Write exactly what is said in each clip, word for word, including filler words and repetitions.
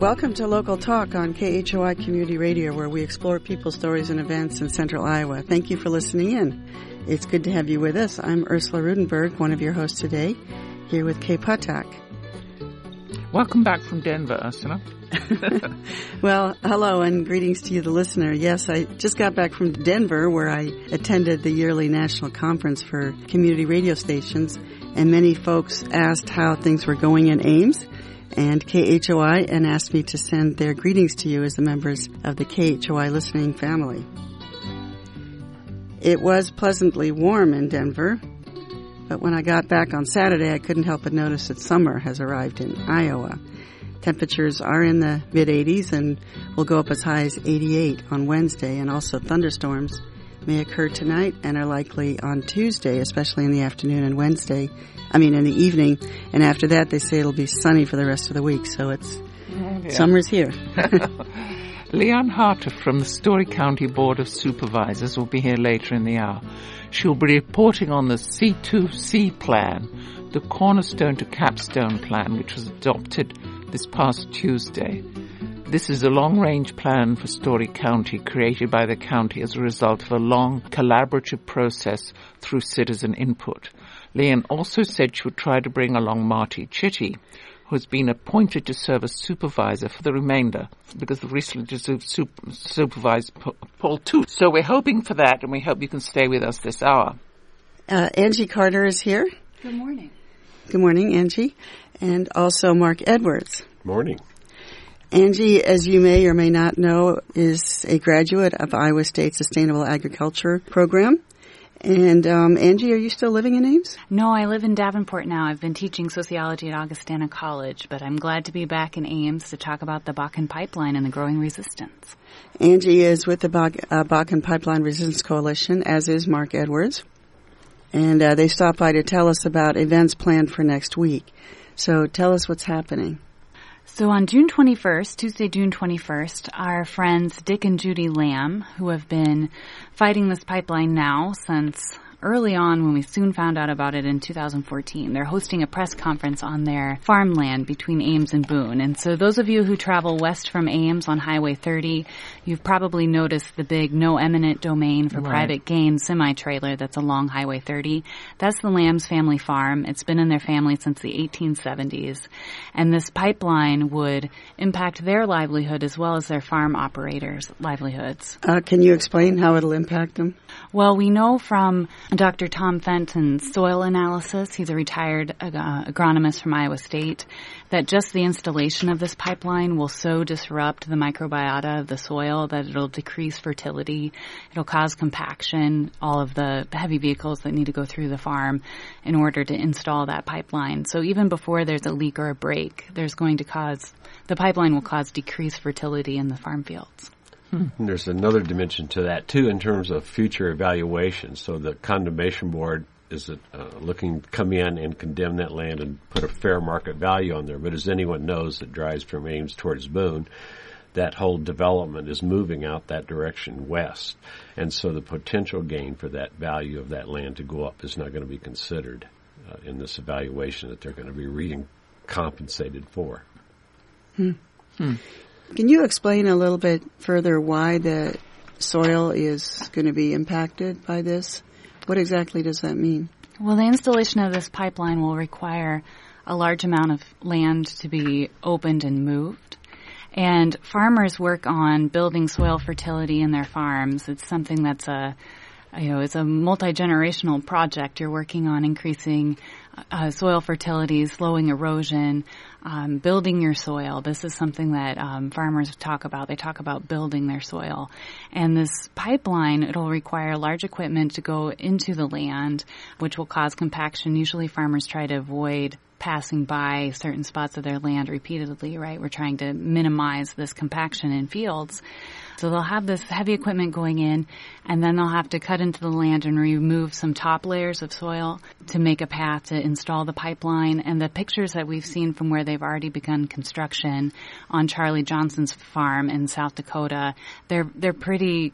Welcome to Local Talk on K H O I Community Radio, where we explore people, stories, and events in Central Iowa. Thank you for listening in. It's good to have you with us. I'm Ursula Rudenberg, one of your hosts today, here with Kay Patak. Welcome back from Denver, Ursula. Well, hello and greetings to you, the listener. Yes, I just got back from Denver, where I attended the yearly national conference for community radio stations, and many folks asked how things were going in Ames and K H O I and asked me to send their greetings to you as the members of the K H O I listening family. It was pleasantly warm in Denver, but when I got back on Saturday, I couldn't help but notice that summer has arrived in Iowa. Temperatures are in the mid-eighties and will go up as high as eighty-eight on Wednesday, and also thunderstorms may occur tonight and are likely on Tuesday, especially in the afternoon and Wednesday. I mean, in the evening. And after that, they say it'll be sunny for the rest of the week. So it's, oh, yeah. Summer's here. Leanne Harter from the Story County Board of Supervisors will be here later in the hour. She'll be reporting on the C two C plan, the cornerstone to capstone plan, which was adopted this past Tuesday. This is a long-range plan for Story County created by the county as a result of a long collaborative process through citizen input. Leanne also said she would try to bring along Marty Chitty, who has been appointed to serve as supervisor for the remainder, because of recently just super, supervised Paul too. So we're hoping for that, and we hope you can stay with us this hour. Uh, Angie Carter is here. Good morning. Good morning, Angie. And also Mark Edwards. Morning. Angie, as you may or may not know, is a graduate of Iowa State Sustainable Agriculture Program. And, um, Angie, are you still living in Ames? No, I live in Davenport now. I've been teaching sociology at Augustana College, but I'm glad to be back in Ames to talk about the Bakken Pipeline and the growing resistance. Angie is with the Bak- uh, Bakken Pipeline Resistance Coalition, as is Mark Edwards. And uh, they stopped by to tell us about events planned for next week. So tell us what's happening. So on June twenty-first, Tuesday, June twenty-first, our friends Dick and Judy Lamb, who have been fighting this pipeline now since early on when we soon found out about it in two thousand fourteen. They're hosting a press conference on their farmland between Ames and Boone. And so those of you who travel west from Ames on Highway thirty, you've probably noticed the big no eminent domain for right. private gain semi-trailer that's along Highway thirty. That's the Lamb's family farm. It's been in their family since the eighteen seventies. And this pipeline would impact their livelihood as well as their farm operators' livelihoods. Uh, can you explain how it'll impact them? Well, we know from Doctor Tom Fenton's soil analysis, he's a retired uh, agronomist from Iowa State, that just the installation of this pipeline will so disrupt the microbiota of the soil that it'll decrease fertility, it'll cause compaction, all of the heavy vehicles that need to go through the farm in order to install that pipeline. So even before there's a leak or a break, there's going to cause, the pipeline will cause decreased fertility in the farm fields. Hmm. There's another dimension to that, too, in terms of future evaluation. So the condemnation board is uh, looking to come in and condemn that land and put a fair market value on there. But as anyone knows that drives from Ames towards Boone, that whole development is moving out that direction west. And so the potential gain for that value of that land to go up is not going to be considered uh, in this evaluation that they're going to be reading compensated for. Hmm. Hmm. Can you explain a little bit further why the soil is going to be impacted by this? What exactly does that mean? Well, the installation of this pipeline will require a large amount of land to be opened and moved. And farmers work on building soil fertility in their farms. It's something that's a, you know, it's a multi-generational project. You're working on increasing uh, soil fertility, slowing erosion, um, building your soil. This is something that um, farmers talk about. They talk about building their soil. And this pipeline, it'll require large equipment to go into the land, which will cause compaction. Usually farmers try to avoid passing by certain spots of their land repeatedly, right? We're trying to minimize this compaction in fields. So they'll have this heavy equipment going in, and then they'll have to cut into the land and remove some top layers of soil to make a path to install the pipeline. And the pictures that we've seen from where they've already begun construction on Charlie Johnson's farm in South Dakota, they're they're pretty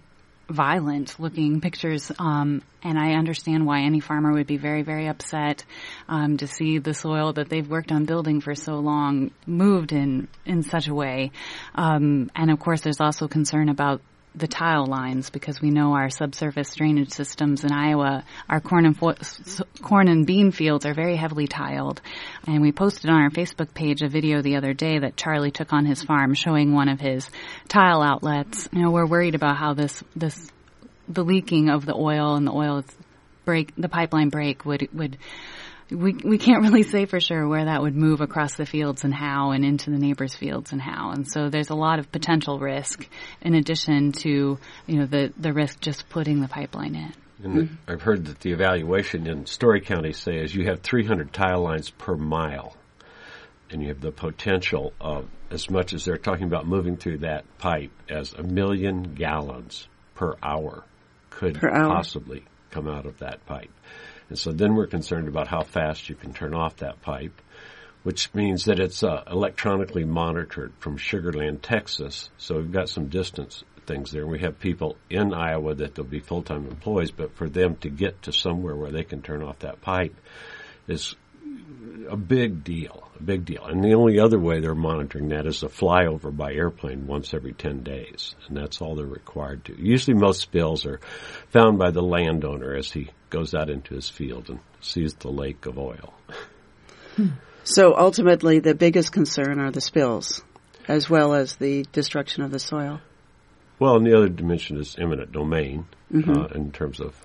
violent looking pictures, um, and I understand why any farmer would be very, very upset um, to see the soil that they've worked on building for so long moved in, in such a way. Um, and of course, there's also concern about the tile lines, because we know our subsurface drainage systems in Iowa, our corn and fo- corn and bean fields are very heavily tiled. And we posted on our Facebook page a video the other day that Charlie took on his farm showing one of his tile outlets. You know, we're worried about how this, this, the leaking of the oil and the oil break, the pipeline break would, would, We we can't really say for sure where that would move across the fields and how, and into the neighbors' fields and how. And so there's a lot of potential risk in addition to, you know, the, the risk just putting the pipeline in. And mm-hmm. I've heard that the evaluation in Story County says you have three hundred tile lines per mile, and you have the potential of, as much as they're talking about moving through that pipe, as a million gallons per hour could per hour. possibly come out of that pipe. And so then we're concerned about how fast you can turn off that pipe, which means that it's uh, electronically monitored from Sugar Land, Texas. So we've got some distance things there. We have people in Iowa that they'll be full-time employees, but for them to get to somewhere where they can turn off that pipe is a big deal, a big deal. And the only other way they're monitoring that is a flyover by airplane once every ten days, and that's all they're required to. Usually most spills are found by the landowner as he goes out into his field and sees the lake of oil. So ultimately the biggest concern are the spills, as well as the destruction of the soil. Well, and the other dimension is eminent domain, mm-hmm. uh, in terms of...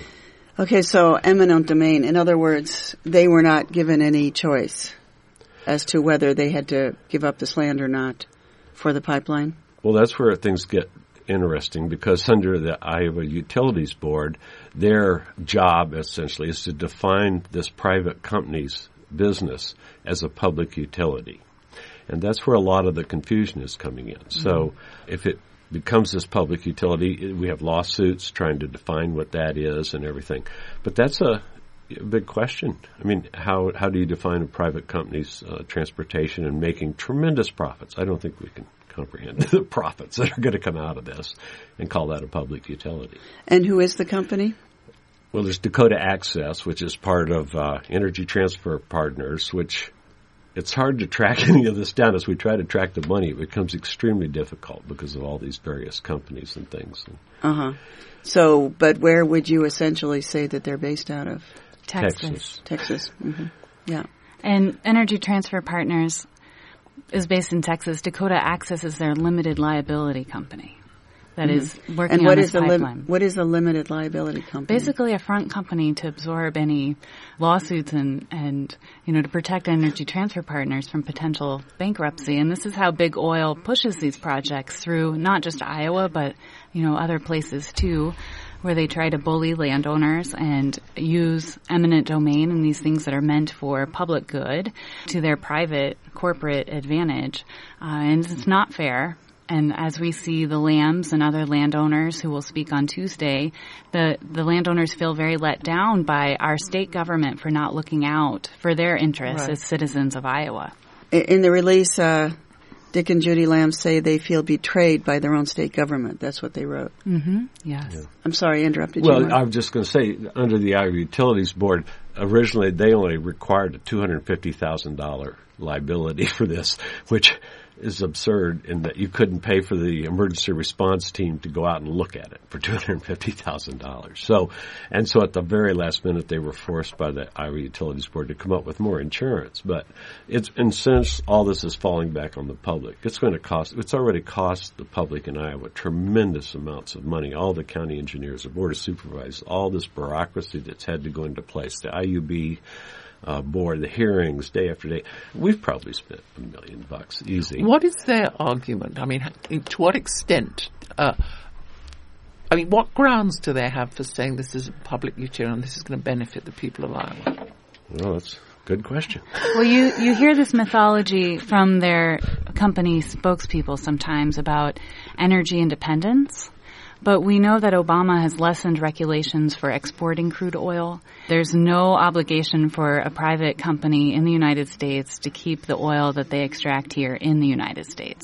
Uh, okay, so eminent domain. In other words, they were not given any choice as to whether they had to give up this land or not for the pipeline? Well, that's where things get interesting, because under the Iowa Utilities Board, their job essentially is to define this private company's business as a public utility. And that's where a lot of the confusion is coming in. Mm-hmm. So if it becomes this public utility, we have lawsuits trying to define what that is and everything. But that's a, a big question. I mean, how how do you define a private company's uh, transportation and making tremendous profits? I don't think we can comprehend the profits that are going to come out of this and call that a public utility. And who is the company? Well, there's Dakota Access, which is part of uh, Energy Transfer Partners, which it's hard to track any of this down. As we try to track the money, it becomes extremely difficult because of all these various companies and things. Uh-huh. So, but where would you essentially say that they're based out of? Texas. Texas. Texas. Mm-hmm. Yeah. And Energy Transfer Partners is based in Texas. Dakota Access is their limited liability company that mm-hmm. is working and what on is this the pipeline. Lim- what is a limited liability company? Basically a front company to absorb any lawsuits and, and, you know, to protect Energy Transfer Partners from potential bankruptcy. And this is how Big Oil pushes these projects through not just Iowa, but, you know, other places too, where they try to bully landowners and use eminent domain and these things that are meant for public good to their private corporate advantage. Uh, and it's not fair. And as we see the Lambs and other landowners who will speak on Tuesday, the, the landowners feel very let down by our state government for not looking out for their interests right. as citizens of Iowa. In the release, uh, Dick and Judy Lamb say they feel betrayed by their own state government. That's what they wrote. Mm-hmm. Yes. Yeah. I'm sorry, I interrupted well, you. Well, I was just going to say, under the Iowa Utilities Board, originally they only required a two hundred fifty thousand dollars liability for this, which is absurd in that you couldn't pay for the emergency response team to go out and look at it for two hundred fifty thousand dollars. So, and so at the very last minute, they were forced by the Iowa Utilities Board to come up with more insurance. But it's, and since all this is falling back on the public, it's going to cost, it's already cost the public in Iowa tremendous amounts of money. All the county engineers, the Board of Supervisors, all this bureaucracy that's had to go into place, the I U B Uh, board, the hearings, day after day. We've probably spent a million bucks, easy. What is their argument? I mean, to what extent, uh, I mean, what grounds do they have for saying this is a public utility and this is going to benefit the people of Iowa? Well, that's a good question. Well, you, you hear this mythology from their company spokespeople sometimes about energy independence. But we know that Obama has lessened regulations for exporting crude oil. There's no obligation for a private company in the United States to keep the oil that they extract here in the United States.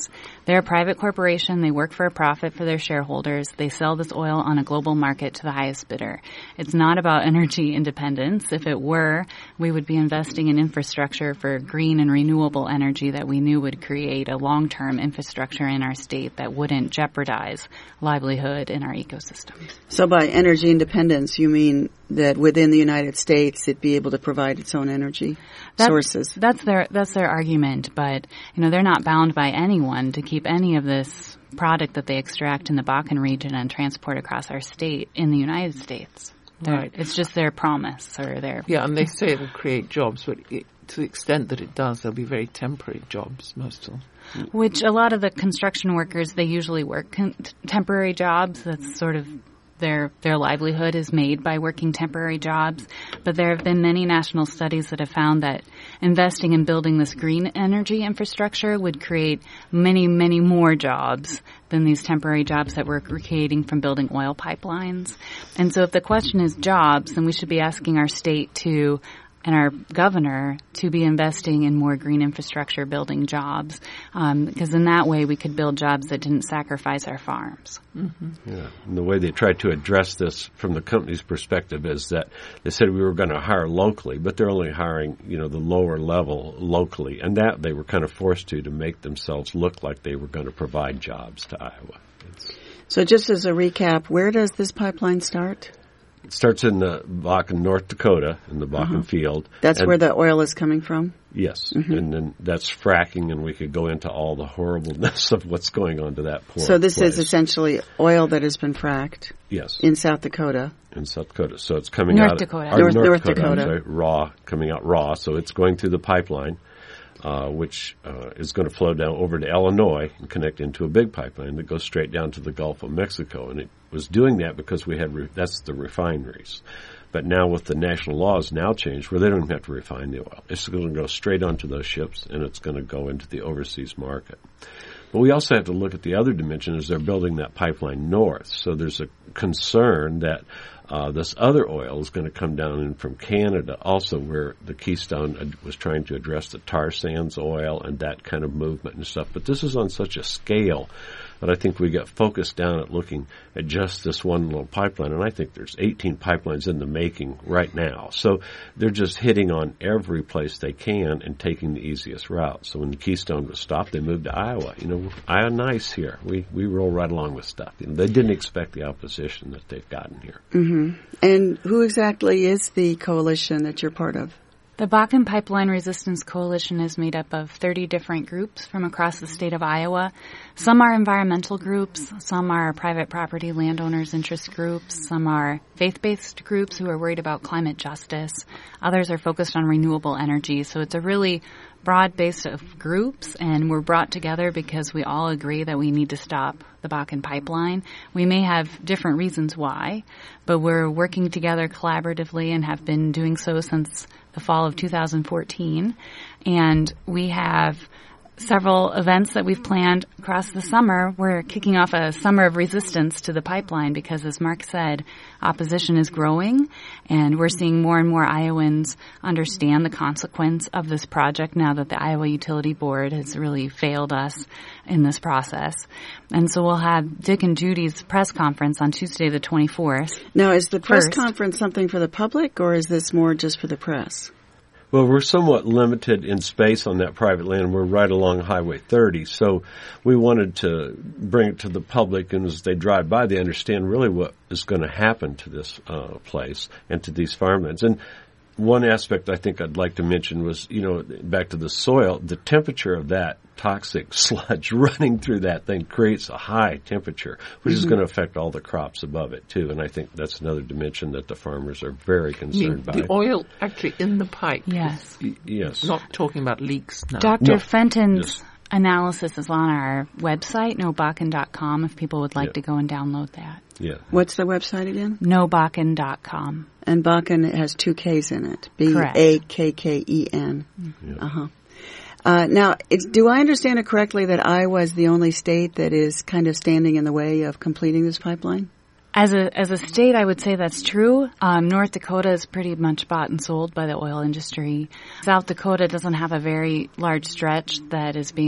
They're a private corporation. They work for a profit for their shareholders. They sell this oil on a global market to the highest bidder. It's not about energy independence. If it were, we would be investing in infrastructure for green and renewable energy that we knew would create a long-term infrastructure in our state that wouldn't jeopardize livelihood in our ecosystem. So by energy independence, you mean that within the United States it'd be able to provide its own energy that's, sources? That's their that's their argument, but you know they're not bound by anyone to keep any of this product that they extract in the Bakken region and transport across our state in the United States. They're, Right. It's just their promise or their Yeah, and they say it'll create jobs, but it, to the extent that it does, they'll be very temporary jobs, most of them. which a lot of the construction workers, they usually work con- temporary jobs. That's sort of their their livelihood is made by working temporary jobs. But there have been many national studies that have found that investing in building this green energy infrastructure would create many, many more jobs than these temporary jobs that we're creating from building oil pipelines. And so if the question is jobs, then we should be asking our state to and our governor to be investing in more green infrastructure, building jobs, um, because in that way we could build jobs that didn't sacrifice our farms. Mm-hmm. Yeah. And the way they tried to address this from the company's perspective is that they said we were going to hire locally, but they're only hiring, you know, the lower level locally. And that they were kind of forced to to make themselves look like they were going to provide jobs to Iowa. It's, So just as a recap, where does this pipeline start? It starts in the Bakken, North Dakota, in the Bakken Uh-huh. field. That's And- where the oil is coming from? Yes, Mm-hmm. and then that's fracking, and we could go into all the horribleness of what's going on to that poor So this place. is essentially oil that has been fracked Yes, in South Dakota. in South Dakota. So it's coming North out Dakota. or North- North, North Dakota, I'm Dakota. sorry, raw, coming out raw. So it's going through the pipeline, uh, which uh, is going to flow down over to Illinois and connect into a big pipeline that goes straight down to the Gulf of Mexico. And it was doing that because we had re- that's the refineries. But now with the national laws now changed where they don't even have to refine the oil. It's going to go straight onto those ships, and it's going to go into the overseas market. But we also have to look at the other dimension as they're building that pipeline north. So there's a concern that uh, this other oil is going to come down in from Canada also, where the Keystone was trying to address the tar sands oil and that kind of movement and stuff. But this is on such a scale that I think we got focused down at looking at just this one little pipeline. And I think there's eighteen pipelines in the making right now. So they're just hitting on every place they can and taking the easiest route. So when the Keystone was stopped, they moved to Iowa. You know, Iowa nice here. We we roll right along with stuff. You know, they didn't expect the opposition that they've gotten here. Mm-hmm. And who exactly is the coalition that you're part of? The Bakken Pipeline Resistance Coalition is made up of thirty different groups from across the state of Iowa. Some are environmental groups, some are private property landowners interest groups, some are faith-based groups who are worried about climate justice. Others are focused on renewable energy. So it's a really broad base of groups, and we're brought together because we all agree that we need to stop the Bakken pipeline. We may have different reasons why, but we're working together collaboratively and have been doing so since the fall of two thousand fourteen. And we have several events that we've planned across the summer. We're kicking off a summer of resistance to the pipeline because, as Mark said, opposition is growing, and we're seeing more and more Iowans understand the consequence of this project now that the Iowa Utility Board has really failed us in this process. And so we'll have Dick and Judy's press conference on Tuesday the twenty-fourth. Now, is the press First. conference something for the public, or is this more just for the press? Well, we're somewhat limited in space on that private land. We're right along Highway thirty, so we wanted to bring it to the public, and as they drive by, they understand really what is going to happen to this uh, place and to these farmlands. And one aspect I think I'd like to mention was, you know, back to the soil, the temperature of that toxic sludge running through that thing creates a high temperature, which Mm-hmm. is going to affect all the crops above it, too. And I think that's another dimension that the farmers are very I mean, concerned by. the oil actually in the pipe. Yes. Y- Yes. Not talking about leaks now. Doctor No. Fenton's Yes. analysis is on our website, no bakken dot com, if people would like Yeah. to go and download that. Yeah. What's the website again? no bakken dot com. And Bakken has two K's in it. B Correct. A K K E N. Yeah. Uh-huh. Uh, now, it's, do I understand it correctly that Iowa is the only state that is kind of standing in the way of completing this pipeline? As a as a state, I would say that's true. Um, North Dakota is pretty much bought and sold by the oil industry. South Dakota doesn't have a very large stretch that is being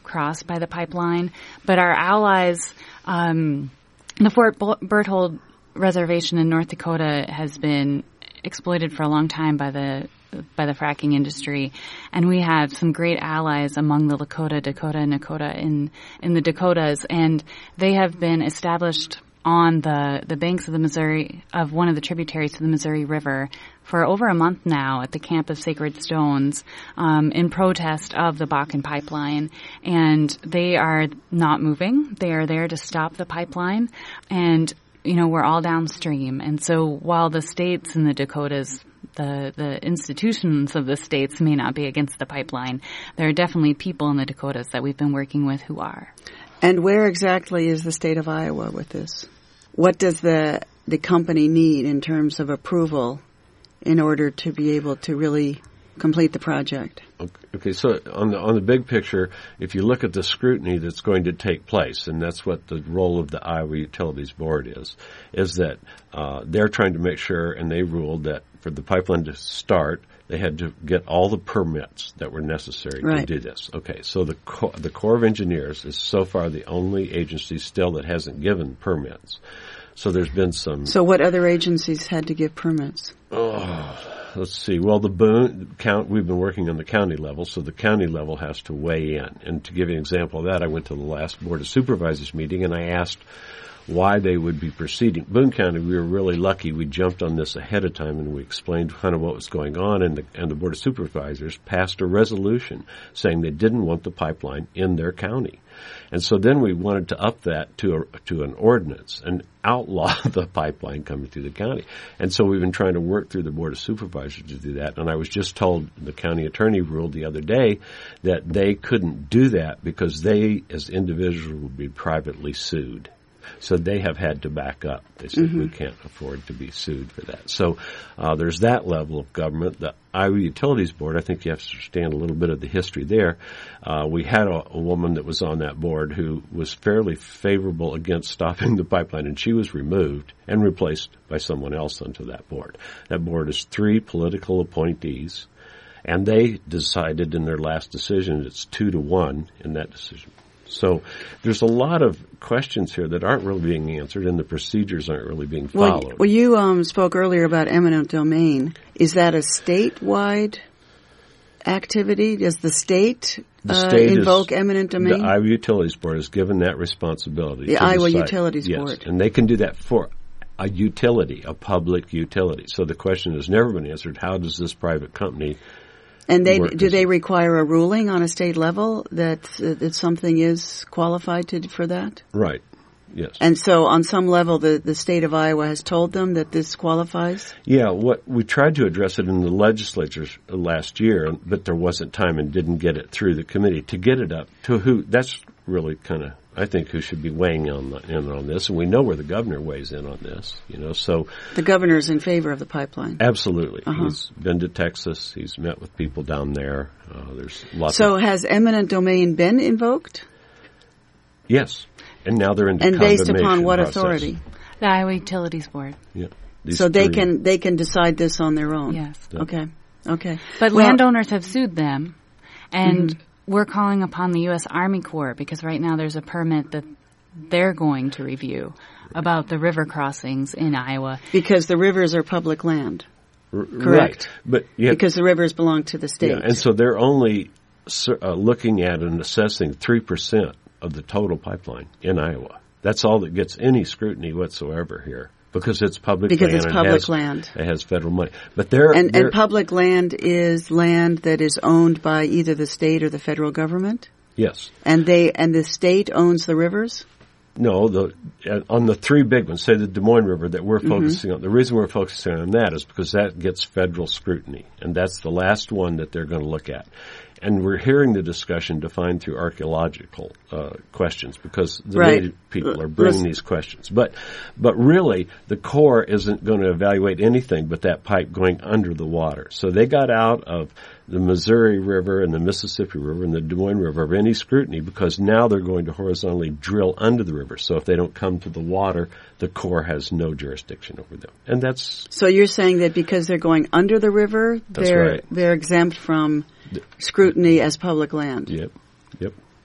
crossed by the pipeline. But our allies, um, the Fort Berthold Reservation in North Dakota has been exploited for a long time by the by the fracking industry, and we have some great allies among the Lakota, Dakota, and Nakota in in the Dakotas, and they have been established on the the banks of the Missouri, of one of the tributaries to the Missouri River, for over a month now at the Camp of Sacred Stones, um, in protest of the Bakken pipeline. And they are not moving. They are there to stop the pipeline, and you know, we're all downstream. And so while the states in the Dakotas, the, the institutions of the states may not be against the pipeline, there are definitely people in the Dakotas that we've been working with who are. And where exactly is the state of Iowa with this? What does the the company need in terms of approval in order to be able to really complete the project? Okay, so on the on the big picture, if you look at the scrutiny that's going to take place, and that's what the role of the Iowa Utilities Board is, is that uh, they're trying to make sure, and they ruled that for the pipeline to start, they had to get all the permits that were necessary right. to do this. Okay, so the Co- the Corps of Engineers is so far the only agency still that hasn't given permits. So there's been some... So what other agencies had to give permits? Oh, let's see. Well, the Boone count, we've been working on the county level, so the county level has to weigh in. And to give you an example of that, I went to the last Board of Supervisors meeting and I asked why they would be proceeding. Boone County, we were really lucky. We jumped on this ahead of time and we explained kind of what was going on, and the, and the Board of Supervisors passed a resolution saying they didn't want the pipeline in their county. And so then we wanted to up that to a, to an ordinance and outlaw the pipeline coming through the county. And so we've been trying to work through the Board of Supervisors to do that. And I was just told, the county attorney ruled the other day that they couldn't do that because they, as individuals, would be privately sued. So they have had to back up. They said, mm-hmm. we can't afford to be sued for that. So uh, there's that level of government. The Iowa Utilities Board, I think you have to understand a little bit of the history there. Uh, we had a, a woman that was on that board who was fairly favorable against stopping the pipeline, and she was removed and replaced by someone else onto that board. That board is three political appointees, and they decided in their last decision it's two to one in that decision. So there's a lot of questions here that aren't really being answered, and the procedures aren't really being followed. Well, well you um, spoke earlier about eminent domain. Is that a statewide activity? Does the state, the uh, state invoke is, eminent domain? The Iowa Utilities Board is given that responsibility. The to Iowa decide. Utilities yes, Board. And they can do that for a utility, a public utility. So the question has never been answered, how does this private company And they work do as they require a ruling on a state level that uh, that something is qualified to for that? Right. Yes. And so on some level the, the state of Iowa has told them that this qualifies? Yeah, what we tried to address it in the legislature last year, but there wasn't time and didn't get it through the committee to get it up to who. That's really kind of, I think, who should be weighing on the, in on this, and we know where the governor weighs in on this. You know, so the governor's in favor of the pipeline. Absolutely, uh-huh. He's been to Texas. He's met with people down there. Uh, there's lots. So of, has eminent domain been invoked? Yes, and now they're in the and based upon what process. authority? The Iowa Utilities Board. Yeah. So they three. can they can decide this on their own. Yes. Yeah. Okay. Okay. But well, landowners have sued them, and mm-hmm. we're calling upon the U S Army Corps because right now there's a permit that they're going to review about the river crossings in Iowa. Because the rivers are public land. R- Correct. Right. But you have, because the rivers belong to the state. Yeah, and so they're only uh, looking at and assessing three percent of the total pipeline in Iowa. That's all that gets any scrutiny whatsoever here. Because it's public because land. Because it's public it has, land. It has federal money. But they're, and, they're, and public land is land that is owned by either the state or the federal government? Yes. And they and the state owns the rivers? No, the uh, on the three big ones, say the Des Moines River that we're focusing mm-hmm. on. The reason we're focusing on that is because that gets federal scrutiny, and that's the last one that they're going to look at. And we're hearing the discussion defined through archaeological uh, questions because the right. Native people are bringing Listen. these questions. But but really, the Corps isn't going to evaluate anything but that pipe going under the water. So they got out of the Missouri River and the Mississippi River and the Des Moines River of any scrutiny because now they're going to horizontally drill under the river. So if they don't come to the water, the Corps has no jurisdiction over them. And that's... So you're saying that because they're going under the river, That's they're right. they're exempt from scrutiny as public land? Yep, yep.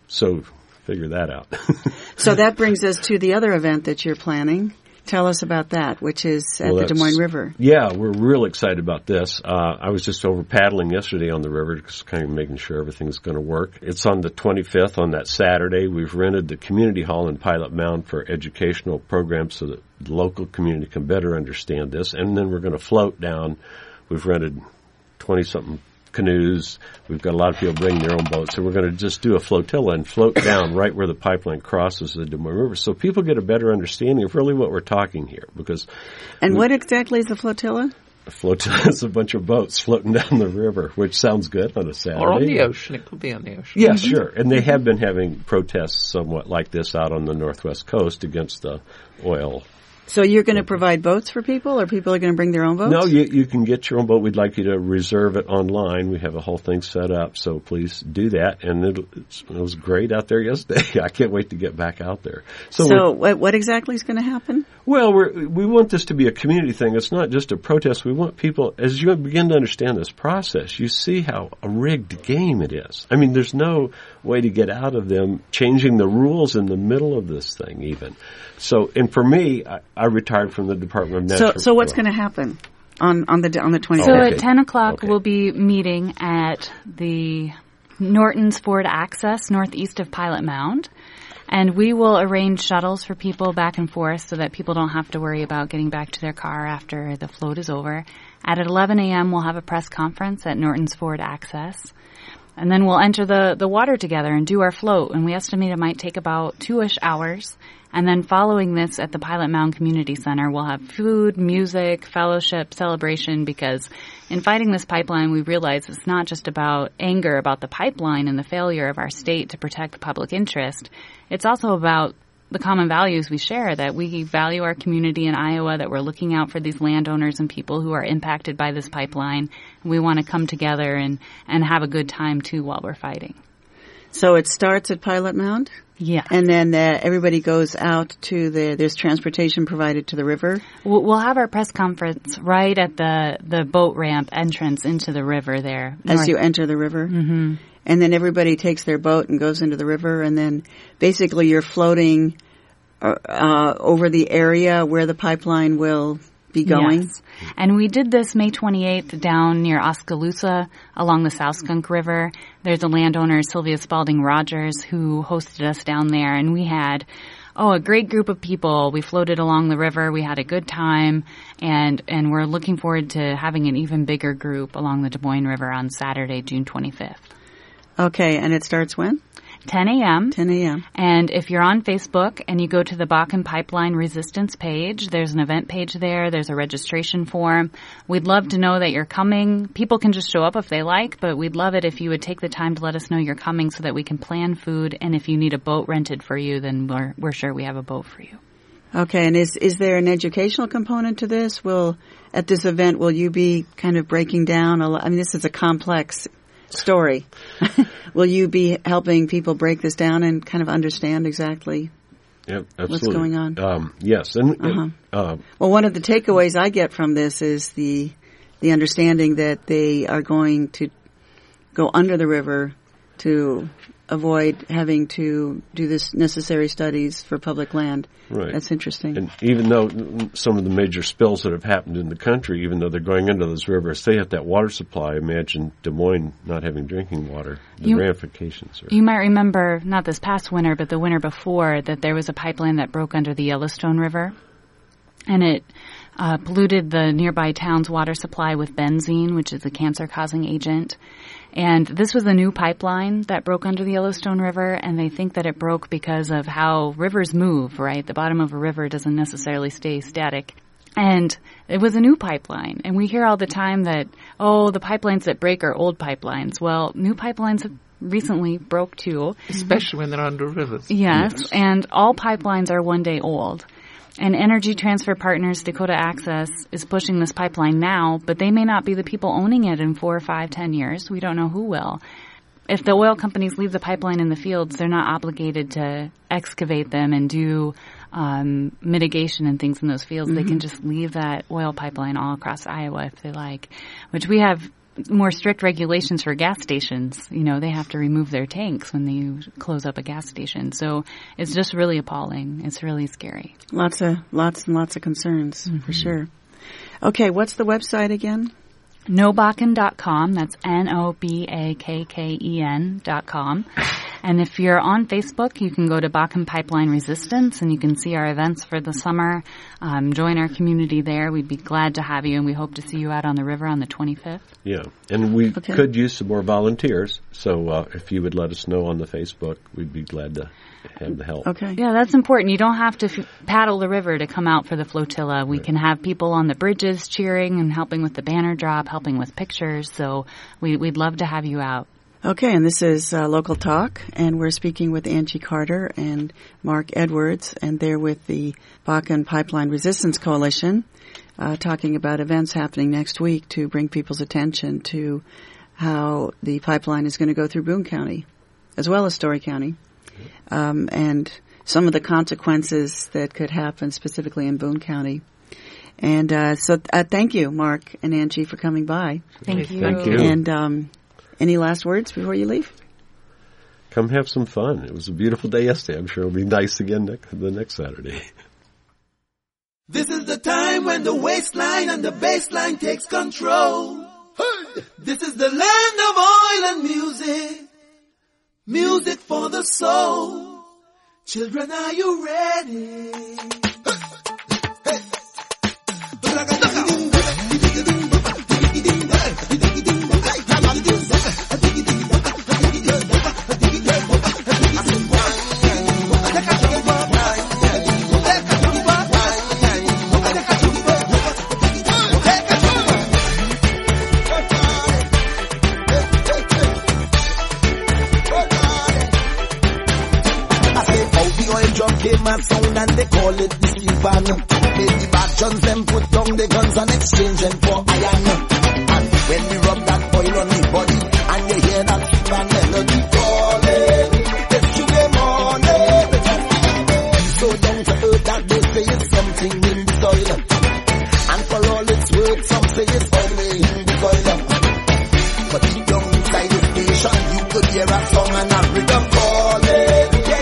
so figure that out. So that brings us to the other event that you're planning. Tell us about that, which is at well, the Des Moines River. Yeah, we're real excited about this. Uh, I was just over paddling yesterday on the river, just kind of making sure everything's going to work. It's on the twenty-fifth, on that Saturday. We've rented the community hall in Pilot Mound for educational programs so that the local community can better understand this. And then we're going to float down. We've rented twenty-something canoes. We've got a lot of people bringing their own boats. So we're going to just do a flotilla and float down right where the pipeline crosses the Des Moines River so people get a better understanding of really what we're talking here. Because And we, what exactly is a flotilla? A flotilla is a bunch of boats floating down the river, which sounds good on a Saturday. Or on the ocean. It could be on the ocean. Yeah, mm-hmm. Sure. And they have been having protests somewhat like this out on the northwest coast against the oil. So you're going to provide boats for people, or people are going to bring their own boats? No, you, you can get your own boat. We'd like you to reserve it online. We have a whole thing set up, so please do that. And it, it was great out there yesterday. I can't wait to get back out there. So, so what, what exactly is going to happen? Well, we're, we want this to be a community thing. It's not just a protest. We want people, as you begin to understand this process, you see how a rigged game it is. I mean, there's no way to get out of them changing the rules in the middle of this thing even. So, and for me, I, I retired from the Department of Natural. So, so what's going to happen on on the on the twenty-fifth? So oh, okay. at ten o'clock, okay. we'll be meeting at the Norton's Ford Access, northeast of Pilot Mound, and we will arrange shuttles for people back and forth so that people don't have to worry about getting back to their car after the float is over. At eleven a.m., we'll have a press conference at Norton's Ford Access. And then we'll enter the, the water together and do our float. And we estimate it might take about two-ish hours. And then following this at the Pilot Mound Community Center, we'll have food, music, fellowship, celebration, because in fighting this pipeline, we realize it's not just about anger about the pipeline and the failure of our state to protect the public interest. It's also about the common values we share, that we value our community in Iowa, that we're looking out for these landowners and people who are impacted by this pipeline. And we want to come together and, and have a good time, too, while we're fighting. So it starts at Pilot Mound? Yeah. And then uh, everybody goes out to the, there's transportation provided to the river? We'll, we'll have our press conference right at the, the boat ramp entrance into the river there. As north. you enter the river? Mm-hmm. And then everybody takes their boat and goes into the river, and then basically you're floating uh, over the area where the pipeline will be going? Yes. And we did this May twenty-eighth down near Oskaloosa along the South Skunk River. There's a landowner, Sylvia Spalding Rogers, who hosted us down there, and we had Oh, a great group of people. We floated along the river. We had a good time, and and we're looking forward to having an even bigger group along the Des Moines River on Saturday, June twenty-fifth. Okay, and it starts when? ten a.m. ten a.m. And if you're on Facebook and you go to the Bakken Pipeline Resistance page, there's an event page there. There's a registration form. We'd love to know that you're coming. People can just show up if they like, but we'd love it if you would take the time to let us know you're coming so that we can plan food. And if you need a boat rented for you, then we're we're sure we have a boat for you. Okay, and is is there an educational component to this? Will at this event will you be kind of breaking down a lot? I mean, this is a complex story. Will you be helping people break this down and kind of understand exactly yep, absolutely. what's going on? Um, yes. And, uh-huh. uh, well, one of the takeaways I get from this is the the understanding that they are going to go under the river to avoid having to do this necessary studies for public land. Right. That's interesting. And even though some of the major spills that have happened in the country, even though they're going into those rivers, they have that water supply. Imagine Des Moines not having drinking water. The you, ramifications are... You might remember, not this past winter, but the winter before, that there was a pipeline that broke under the Yellowstone River. And it uh, polluted the nearby town's water supply with benzene, which is a cancer-causing agent. And this was a new pipeline that broke under the Yellowstone River, and they think that it broke because of how rivers move, right? The bottom of a river doesn't necessarily stay static. And it was a new pipeline. And we hear all the time that, oh, the pipelines that break are old pipelines. Well, new pipelines have recently broke too. Especially when they're under rivers. Yes, yes. And all pipelines are one day old. And Energy Transfer Partners Dakota Access is pushing this pipeline now, but they may not be the people owning it in four, five, ten years. We don't know who will. If the oil companies leave the pipeline in the fields, they're not obligated to excavate them and do um, mitigation and things in those fields. Mm-hmm. They can just leave that oil pipeline all across Iowa if they like, which we have more strict regulations for gas stations. You know, they have to remove their tanks when they close up a gas station. So it's just really appalling. It's really scary. Lots of, lots and lots of concerns, mm-hmm. for sure. Okay, what's the website again? no bakken dot com. That's N O B A K K E N dot com. And if you're on Facebook, you can go to Bakken Pipeline Resistance, and you can see our events for the summer. Um, join our community there. We'd be glad to have you, and we hope to see you out on the river on the twenty-fifth. Yeah, and we okay. could use some more volunteers. So uh, if you would let us know on the Facebook, we'd be glad to have the help. Okay. Yeah, that's important. You don't have to f- paddle the river to come out for the flotilla. We right. can have people on the bridges cheering and helping with the banner drop, helping with pictures. So we, we'd love to have you out. Okay, and this is uh, Local Talk, and we're speaking with Angie Carter and Mark Edwards, and they're with the Bakken Pipeline Resistance Coalition, uh, talking about events happening next week to bring people's attention to how the pipeline is going to go through Boone County, as well as Story County, um, and some of the consequences that could happen specifically in Boone County. And uh, so uh, thank you, Mark and Angie, for coming by. Thank you. Thank you. And um, any last words before you leave? Come have some fun. It was a beautiful day yesterday. I'm sure it'll be nice again next, the next Saturday. This is the time when the waistline and the bassline takes control. Hey! This is the land of oil and music. Music for the soul. Children, are you ready? Sound and they call it the Stefan. The Bajans them put down the guns and exchange them for iron. And when we rub that oil on the body and you hear that Stefan melody calling, it's Tuesday morning. So down to earth that they say it's something in the soil. And for all its worth, some say it's only in the soil. But deep down inside the station, you could hear a song and a rhythm calling.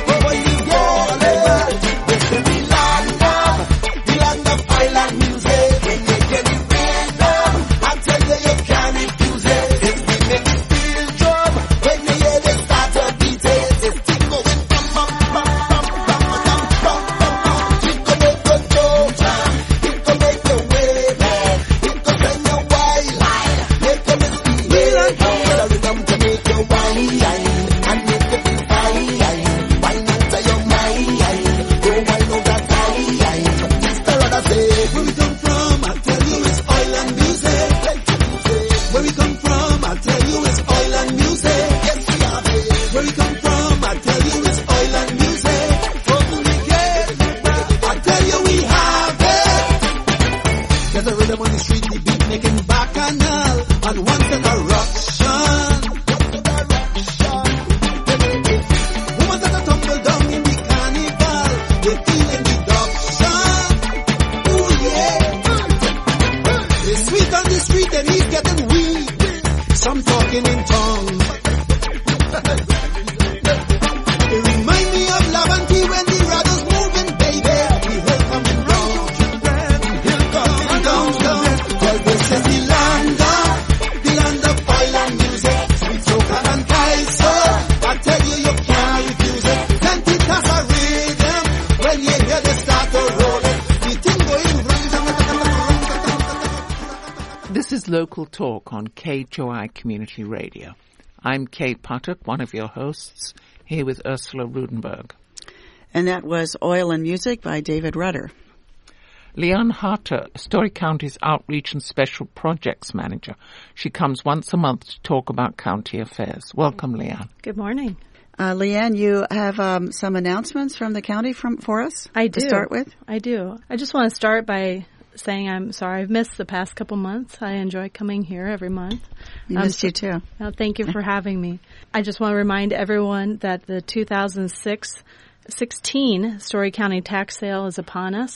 Local Talk on K H O I Community Radio. I'm Kay Potok, one of your hosts, here with Ursula Rudenberg. And that was Oil and Music by David Rudder. Leanne Harter, Story County's Outreach and Special Projects Manager. She comes once a month to talk about county affairs. Welcome, Leanne. Good morning. Uh, Leanne, you have um, some announcements from the county from, for us I do. to start with? I do. I just want to start by saying I'm sorry I've missed the past couple months. I enjoy coming here every month. We um, missed so, you too. Well, thank you for having me. I just want to remind everyone that the two thousand six sixteen Story County tax sale is upon us.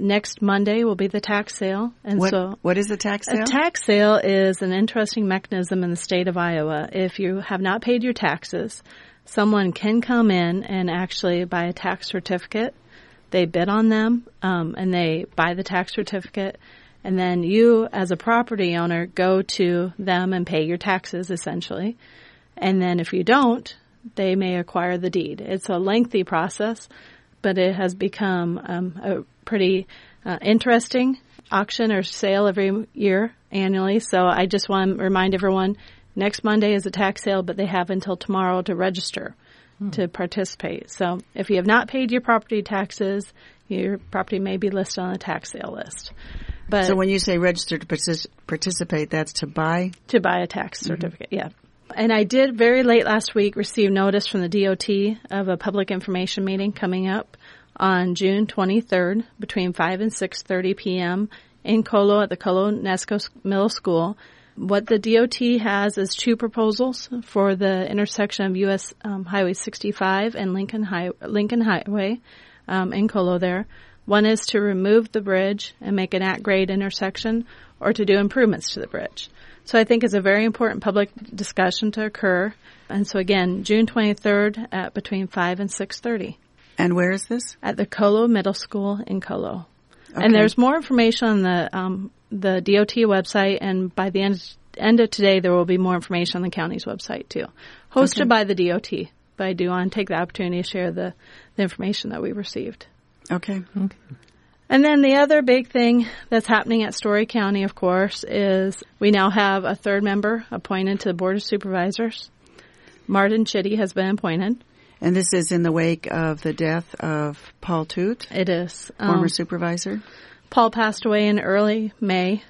next Monday will be the tax sale. And What, so what is a tax sale? a tax sale is an interesting mechanism in the state of Iowa. If you have not paid your taxes, someone can come in and actually buy a tax certificate. They bid on them, um, and they buy the tax certificate. And then you, as a property owner, go to them and pay your taxes, essentially. And then if you don't, they may acquire the deed. It's a lengthy process, but it has become um, a pretty uh, interesting auction or sale every year, annually. So I just want to remind everyone, next Monday is a tax sale, but they have until tomorrow to register hmm. to participate. So if you have not paid your property taxes, your property may be listed on the tax sale list. But so when you say register to partic- participate, that's to buy? To buy a tax certificate, mm-hmm. yeah. And I did very late last week receive notice from the D O T of a public information meeting coming up on June twenty-third between five and six thirty p.m. in Colo at the Colo Nesco Middle School. What the D O T has is two proposals for the intersection of U S Um, Highway sixty-five and Lincoln, High- Lincoln Highway um, in Colo there. One is to remove the bridge and make an at-grade intersection, or to do improvements to the bridge. So I think it's a very important public discussion to occur. And so again, June twenty-third at between five and six thirty. And where is this? At the Colo Middle School in Colo. Okay. And there's more information on the um, the D O T website, and by the end, end of today, there will be more information on the county's website too. Hosted okay. by the D O T. But I do want to take the opportunity to share the, the information that we received. Okay. Okay. And then the other big thing that's happening at Story County, of course, is we now have a third member appointed to the Board of Supervisors. Martin Chitty has been appointed. And this is in the wake of the death of Paul Toot? It is. Former um, supervisor? Paul passed away in early May.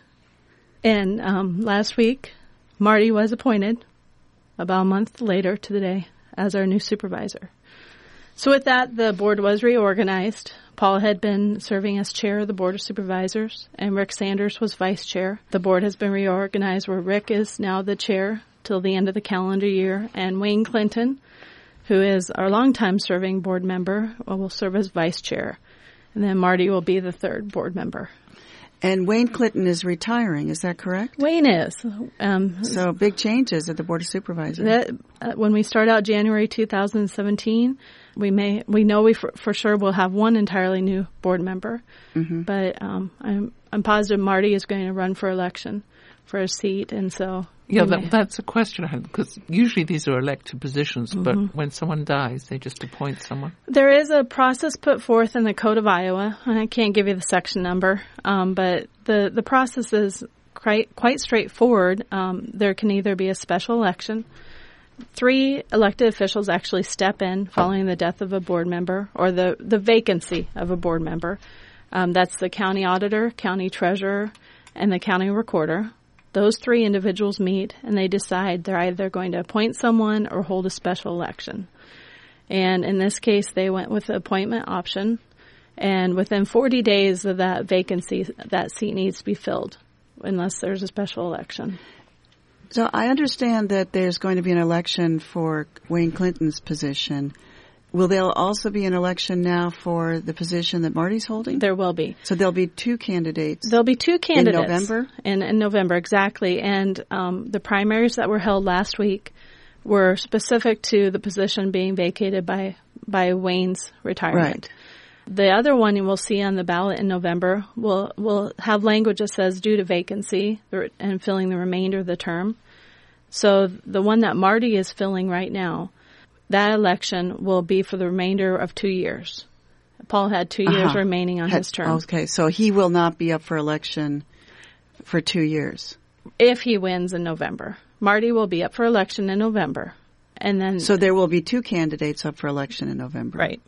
And um, last week, Marty was appointed about a month later to the day as our new supervisor. So with that, the board was reorganized. Paul had been serving as chair of the Board of Supervisors, and Rick Sanders was vice chair. The board has been reorganized where Rick is now the chair till the end of the calendar year, and Wayne Clinton, who is our longtime serving board member, will serve as vice chair. And then Marty will be the third board member. And Wayne Clinton is retiring, is that correct? Wayne is. Um, so big changes at the Board of Supervisors. That, uh, when we start out January two thousand seventeen, we may we know we for, for sure will have one entirely new board member. Mm-hmm. But um, I'm I'm positive Marty is going to run for election for a seat, and so yeah, that, that's a question I had, because usually these are elected positions, mm-hmm. but when someone dies, they just appoint someone. There is a process put forth in the Code of Iowa, and I can't give you the section number, um, but the the process is quite quite straightforward. Um, there can either be a special election. Three elected officials actually step in following the death of a board member or the, the vacancy of a board member. Um, that's the county auditor, county treasurer, and the county recorder. Those three individuals meet and they decide they're either going to appoint someone or hold a special election. And in this case, they went with the appointment option. And within forty days of that vacancy, that seat needs to be filled unless there's a special election. So I understand that there's going to be an election for Wayne Clinton's position. Will there also be an election now for the position that Marty's holding? There will be. So there'll be two candidates. There'll be two candidates. In November? In, in November, exactly. And um, the primaries that were held last week were specific to the position being vacated by, by Wayne's retirement. Right. The other one you will see on the ballot in November will will have language that says due to vacancy and filling the remainder of the term. So the one that Marty is filling right now, that election will be for the remainder of two years. Paul had two uh-huh. years remaining on had, his term. Okay, so he will not be up for election for two years. If he wins in November. Marty will be up for election in November. And then So there will be two candidates up for election in November. Right.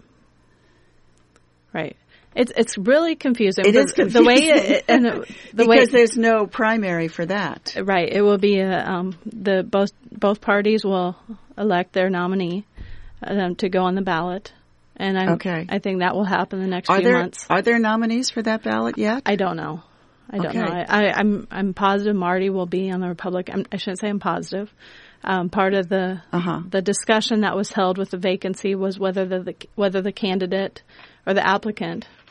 Right. It's it's really confusing. It the, is confusing. The way it, and the, the because way, there's no primary for that. Right. It will be a, um, the both both parties will elect their nominee um, to go on the ballot, and I okay. I think that will happen in the next are few there, months. Are there nominees for that ballot yet? I don't know. I don't okay. know. I, I, I'm I'm positive Marty will be on the Republican. I shouldn't say I'm positive. Um, part of the uh-huh. the discussion that was held with the vacancy was whether the, the whether the candidate or the applicant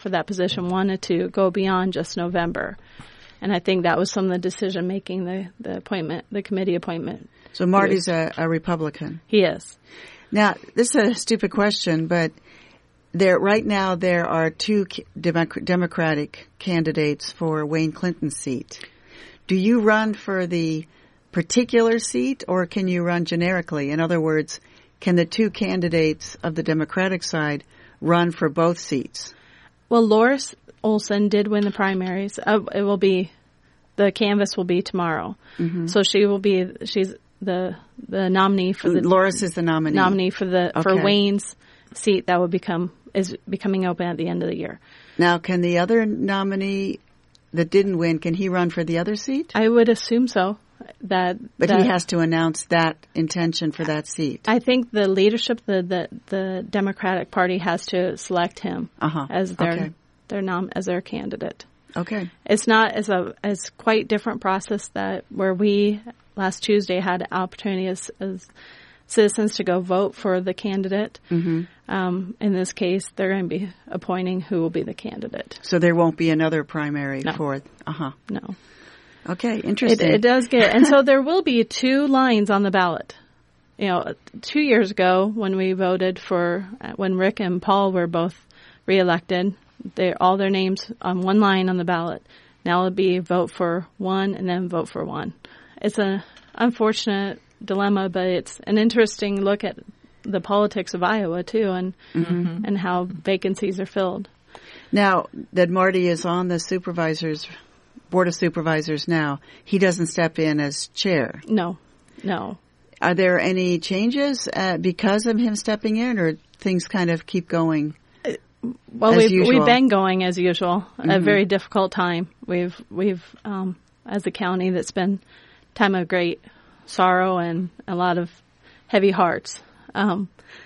for that position wanted to go beyond just November. And I think that was some of the decision making, the, the appointment, the committee appointment. So Marty's a, a Republican. He is. Now, this is a stupid question, but there right now there are two Democ- Democratic candidates for Wayne Clinton's seat. Do you run for the particular seat, or can you run generically? In other words, can the two candidates of the Democratic side run for both seats? Well, Loris Olson did win the primaries. Uh, it will be, the canvass will be tomorrow. Mm-hmm. So she will be, she's the the nominee for the Loris is the nominee nominee for the okay. for Wayne's seat that will become is becoming open at the end of the year. Now, can the other nominee that didn't win, can he run for the other seat? I would assume so. That, but that, he has to announce that intention for that seat. I think the leadership, the the, the Democratic Party has to select him uh-huh. as their okay. their nom as their candidate. Okay, it's not as a as quite different process that where we last Tuesday had an opportunity as, as citizens to go vote for the candidate. Mm-hmm. Um, in this case, they're going to be appointing who will be the candidate. So there won't be another primary no. for it. Uh huh. No. Okay, interesting. It, it does get, and so there will be two lines on the ballot. You know, two years ago when we voted for, when Rick and Paul were both reelected, they all their names on one line on the ballot. Now it'll be vote for one and then vote for one. It's an unfortunate dilemma, but it's an interesting look at the politics of Iowa too, and mm-hmm. and how vacancies are filled. Now that Marty is on the supervisors. Board of Supervisors now, he doesn't step in as chair. No, no. Are there any changes uh, because of him stepping in, or things kind of keep going uh, well, as we've, usual? we've been going as usual. Mm-hmm. A very difficult time. We've, we've um, as a county that's been a time of great sorrow and a lot of heavy hearts. Um,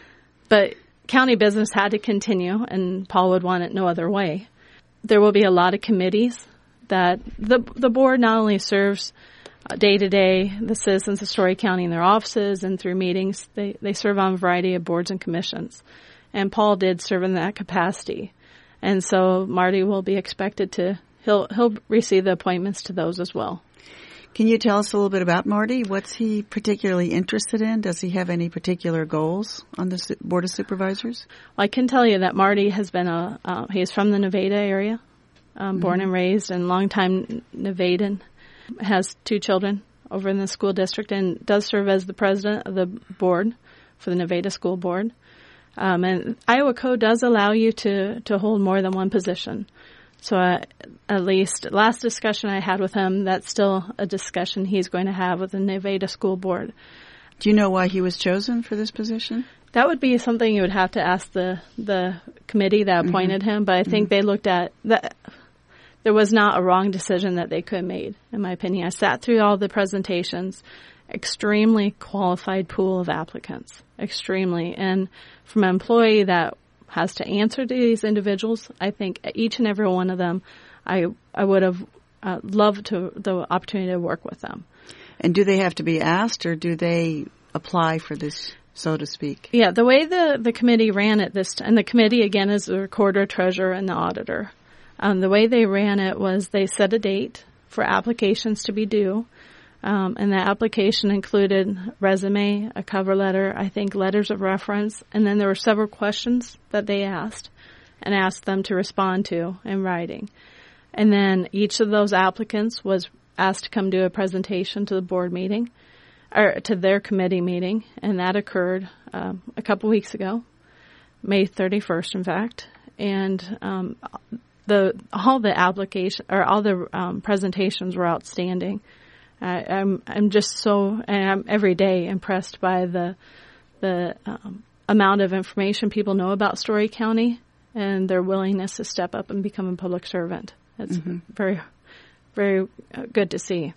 but county business had to continue, and Paul would want it no other way. There will be a lot of committees that the the board not only serves day to day the citizens of Story County in their offices and through meetings, they, they serve on a variety of boards and commissions. And Paul did serve in that capacity. And so Marty will be expected to, he'll he'll receive the appointments to those as well. Can you tell us a little bit about Marty? What's he particularly interested in? Does he have any particular goals on the Board of Supervisors? Well, I can tell you that Marty has been a, uh, he is from the Nevada area. Um, born mm-hmm. and raised, and longtime Nevadan, has two children over in the school district, and does serve as the president of the board for the Nevada School Board. Um, and Iowa Code does allow you to, to hold more than one position. So uh, at least last discussion I had with him, that's still a discussion he's going to have with the Nevada School Board. Do you know why he was chosen for this position? That would be something you would have to ask the the committee that appointed mm-hmm. him, but I think mm-hmm. they looked at that. There was not a wrong decision that they could have made, in my opinion. I sat through all the presentations, extremely qualified pool of applicants, extremely. And from an employee that has to answer to these individuals, I think each and every one of them, I I would have uh, loved to the opportunity to work with them. And do they have to be asked, or do they apply for this, so to speak? Yeah, the way the, the committee ran it this time, and the committee, again, is the recorder, treasurer, and the auditor. Um, the way they ran it was they set a date for applications to be due, um, and the application included resume, a cover letter, I think letters of reference, and then there were several questions that they asked and asked them to respond to in writing. And then each of those applicants was asked to come do a presentation to the board meeting, or to their committee meeting, and that occurred um, a couple weeks ago, May thirty-first, in fact, and um The all the application or all the um, presentations were outstanding. I, I'm I'm just so and I'm every day impressed by the the um, amount of information people know about Story County and their willingness to step up and become a public servant. It's mm-hmm. very very good to see.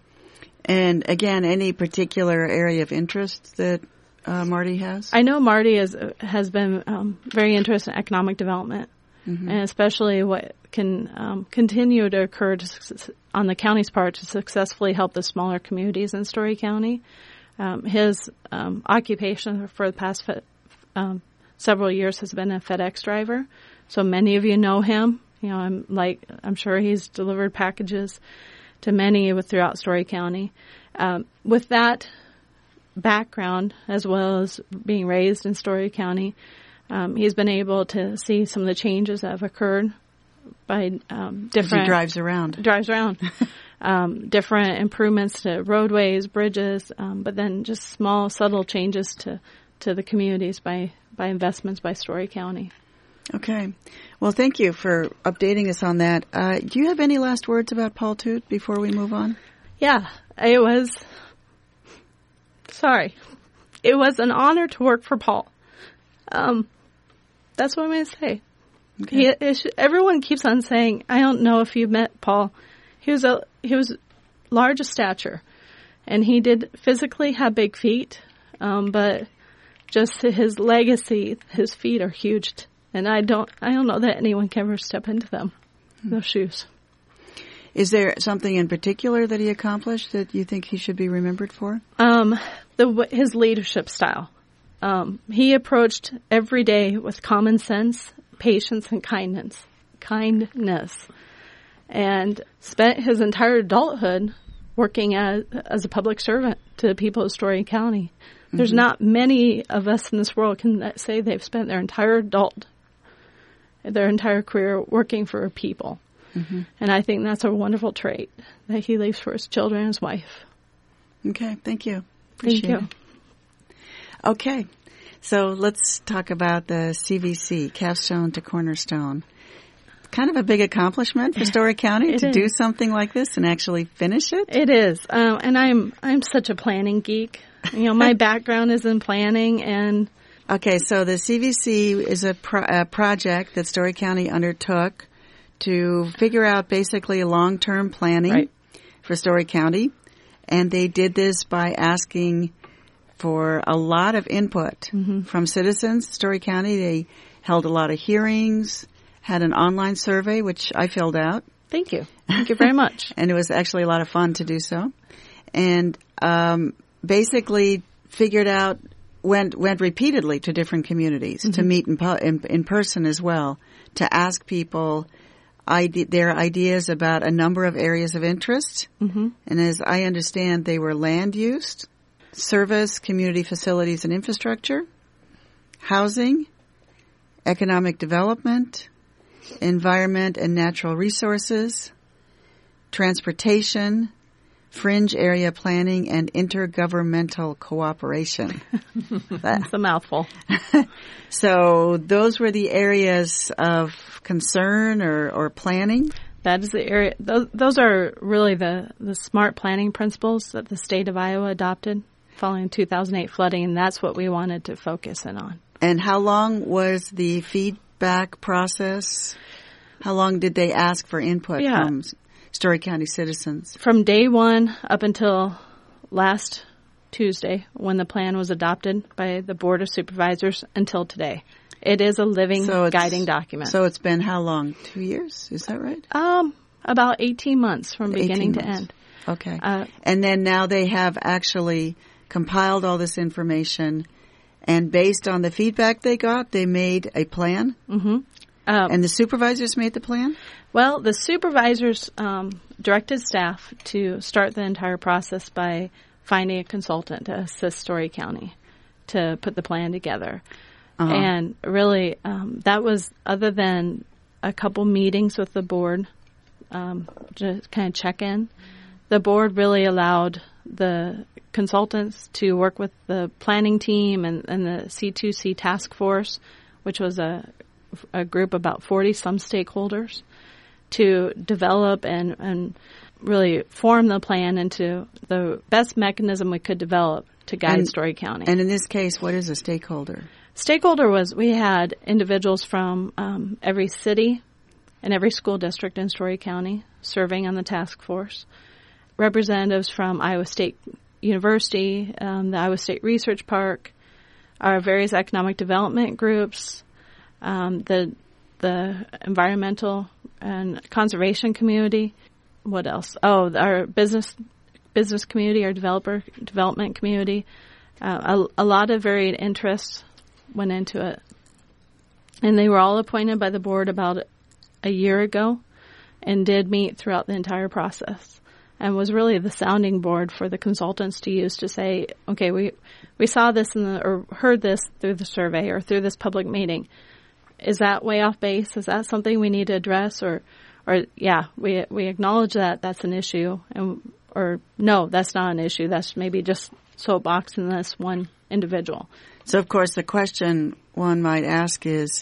And again, any particular area of interest that uh, Marty has? I know Marty is has been um, very interested in economic development. Mm-hmm. And especially what can um, continue to occur to, on the county's part to successfully help the smaller communities in Story County. Um, his um, occupation for the past um, several years has been a FedEx driver. So many of you know him You know, I'm like, I'm sure he's delivered packages to many with throughout Story County. Um, with that background, as well as being raised in Story County, um, he's been able to see some of the changes that have occurred by um, different. He drives around. Drives around. um, different improvements to roadways, bridges, um, but then just small, subtle changes to, to the communities by, by investments by Story County. Okay. Well, thank you for updating us on that. Uh, do you have any last words about Paul Toot before we move on? Yeah, it was, sorry, it was an honor to work for Paul. Um, that's what I'm going to say. Okay. He, it, everyone keeps on saying, I don't know if you met Paul. He was a he was large of stature, and he did physically have big feet, um, but just his legacy, his feet are huge. T- And I don't, I don't know that anyone can ever step into them, those shoes. Is there something in particular that he accomplished that you think he should be remembered for? Um, the his leadership style. Um, he approached every day with common sense, patience, and kindness. Kindness, and spent his entire adulthood working as as a public servant to the people of Story County. There's mm-hmm. not many of us in this world can say they've spent their entire adult. their entire career working for people. Mm-hmm. And I think that's a wonderful trait that he leaves for his children and his wife. Okay, thank you. Appreciate thank you. It. Okay, so let's talk about the C V C, Capstone to Cornerstone. Kind of a big accomplishment for Story County to is. do something like this and actually finish it. It is, um, and I'm I'm such a planning geek. You know, my background is in planning and. Okay, so the C V C is a, pro- a project that Story County undertook to figure out basically long-term planning right. for Story County. And they did this by asking for a lot of input mm-hmm. from citizens. Story County, they held a lot of hearings, had an online survey, which I filled out. Thank you. Thank you very much. And it was actually a lot of fun to do so. And um, basically figured out Went went repeatedly to different communities mm-hmm. to meet in, in in person as well, to ask people ide- their ideas about a number of areas of interest. Mm-hmm. And as I understand, they were land use, service, community facilities and infrastructure, housing, economic development, environment and natural resources, transportation, fringe area planning, and intergovernmental cooperation. That's a mouthful. So those were the areas of concern or, or planning? That is the area. Those, those are really the, the smart planning principles that the state of Iowa adopted following two thousand eight flooding, and that's what we wanted to focus in on. And how long was the feedback process? How long did they ask for input yeah. from Story County citizens? From day one up until last Tuesday when the plan was adopted by the Board of Supervisors until today. It is a living so guiding document. So it's been how long? Two years? Is that right? Um, about eighteen months from beginning to end. Okay. Uh, and then now they have actually compiled all this information, and based on the feedback they got, they made a plan? Mm-hmm. Um, and the supervisors made the plan? Well, the supervisors um, directed staff to start the entire process by finding a consultant to assist Story County to put the plan together. Uh-huh. And really, um, that was, other than a couple meetings with the board, um, just kind of check in, the board really allowed the consultants to work with the planning team and, and the C two C task force, which was a, a group about forty some stakeholders, to develop and, and really form the plan into the best mechanism we could develop to guide and, Story County. And in this case, what is a stakeholder? Stakeholder was, we had individuals from um, every city and every school district in Story County serving on the task force, representatives from Iowa State University, um, the Iowa State Research Park, our various economic development groups, um, the the environmental and conservation community. What else? Oh, our business business community, our developer development community. Uh, a, a lot of varied interests went into it, and they were all appointed by the board about a year ago and did meet throughout the entire process and was really the sounding board for the consultants to use to say, okay, we, we saw this in the, or heard this through the survey or through this public meeting. Is that way off base? Is that something we need to address? Or, or yeah, we we acknowledge that that's an issue, and or no, that's not an issue. That's maybe just soapboxing this one individual. So, of course, the question one might ask is,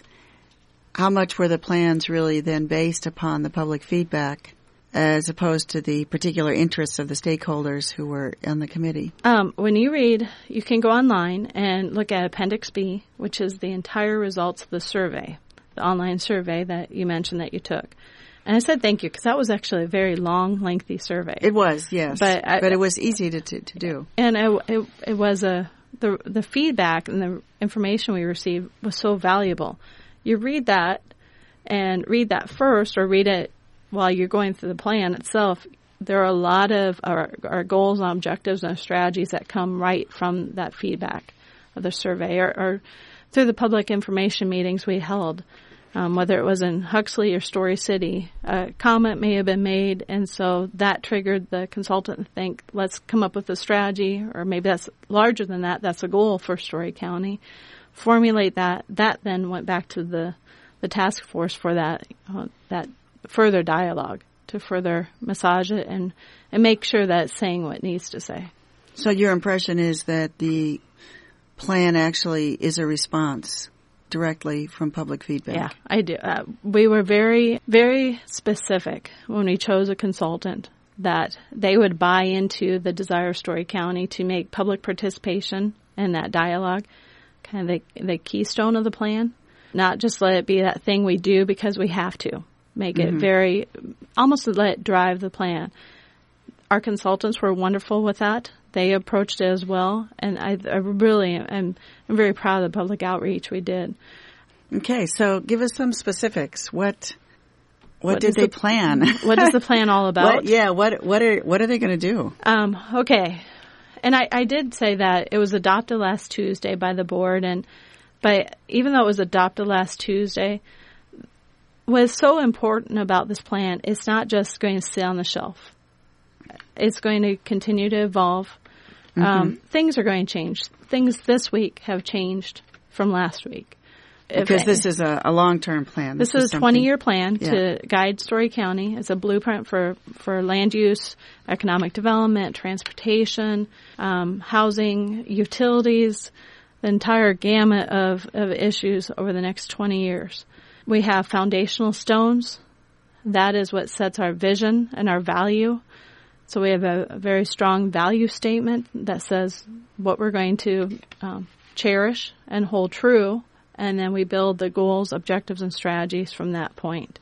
how much were the plans really then based upon the public feedback as opposed to the particular interests of the stakeholders who were on the committee? Um, when you read, you can go online and look at Appendix B, which is the entire results of the survey, the online survey that you mentioned that you took. And I said thank you because that was actually a very long, lengthy survey. It was, yes. But, I, but it was easy to, to, to do. And it, it, it was a the the feedback and the information we received was so valuable. You read that and read that first or read it while you're going through the plan itself. There are a lot of our, our goals and objectives and strategies that come right from that feedback of the survey or, or through the public information meetings we held. Um, whether it was in Huxley or Story City, a comment may have been made, and so that triggered the consultant to think, let's come up with a strategy, or maybe that's larger than that, that's a goal for Story County. Formulate that. That then went back to the, the task force for that uh, that further dialogue to further massage it and, and make sure that it's saying what it needs to say. So your impression is that the plan actually is a response directly from public feedback. Yeah, I do. Uh, we were very, very specific when we chose a consultant that they would buy into the desire of Story County to make public participation in that dialogue kind of the, the keystone of the plan, not just let it be that thing we do because we have to. Make mm-hmm. it very, almost let it drive the plan. Our consultants were wonderful with that. They approached it as well, and I, I really am I'm very proud of the public outreach we did. Okay, so give us some specifics. What what, what did they the, plan? What is the plan all about? What, yeah, what what are what are they going to do? Um, okay, and I, I did say that it was adopted last Tuesday by the board, and but even though it was adopted last Tuesday, what's so important about this plan, it's not just going to sit on the shelf. It's going to continue to evolve. Mm-hmm. Um, things are going to change. Things this week have changed from last week. Because if, this is a, a long-term plan. This, this is a twenty-year plan yeah. to guide Story County. It's a blueprint for, for land use, economic development, transportation, um, housing, utilities, the entire gamut of, of issues over the next twenty years. We have foundational stones. That is what sets our vision and our value. So we have a, a very strong value statement that says what we're going to um, cherish and hold true, and then we build the goals, objectives, and strategies from that point.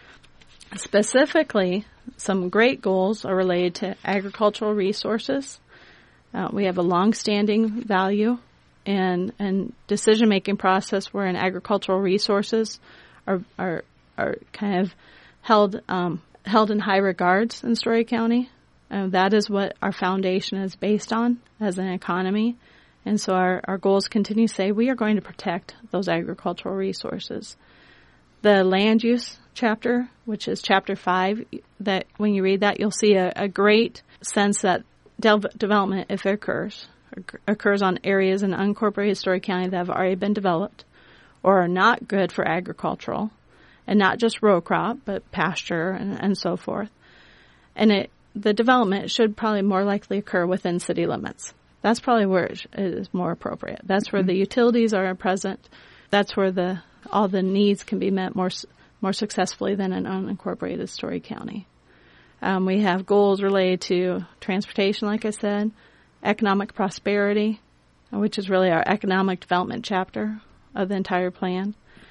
Specifically, some great goals are related to agricultural resources. Uh, we have a long-standing value and, and decision-making process wherein agricultural resources are are, are kind of held um, held in high regards in Story County. Uh, that is what our foundation is based on as an economy. And so our, our goals continue to say we are going to protect those agricultural resources. The land use chapter, which is chapter five, that when you read that, you'll see a, a great sense that de- development, if it occurs, occurs on areas in unincorporated Story County that have already been developed or are not good for agricultural, and not just row crop, but pasture and, and so forth. And it the development should probably more likely occur within city limits. That's probably where it is more appropriate. That's where mm-hmm. the utilities are present. That's where the all the needs can be met more more successfully than in unincorporated Story County. Um, we have goals related to transportation, like I said, economic prosperity, which is really our economic development chapter of the entire plan.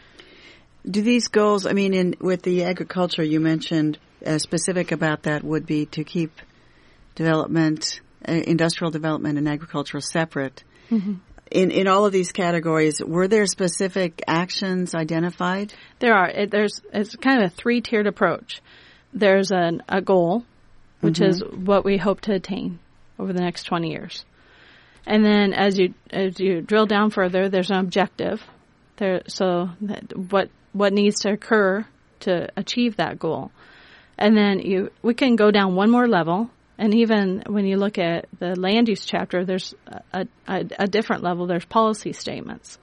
Do these goals, I mean, in with the agriculture you mentioned, uh, specific about that would be to keep development, uh, industrial development and agricultural separate. Mm-hmm. In in all of these categories, were there specific actions identified? There are. It, there's it's kind of a three-tiered approach. There's an, a goal, which mm-hmm. is what we hope to attain over the next twenty years. And then as you as you drill down further, there's an objective. There, so that what what needs to occur to achieve that goal. And then you, we can go down one more level. And even when you look at the land use chapter, there's a, a, a different level. There's policy statements.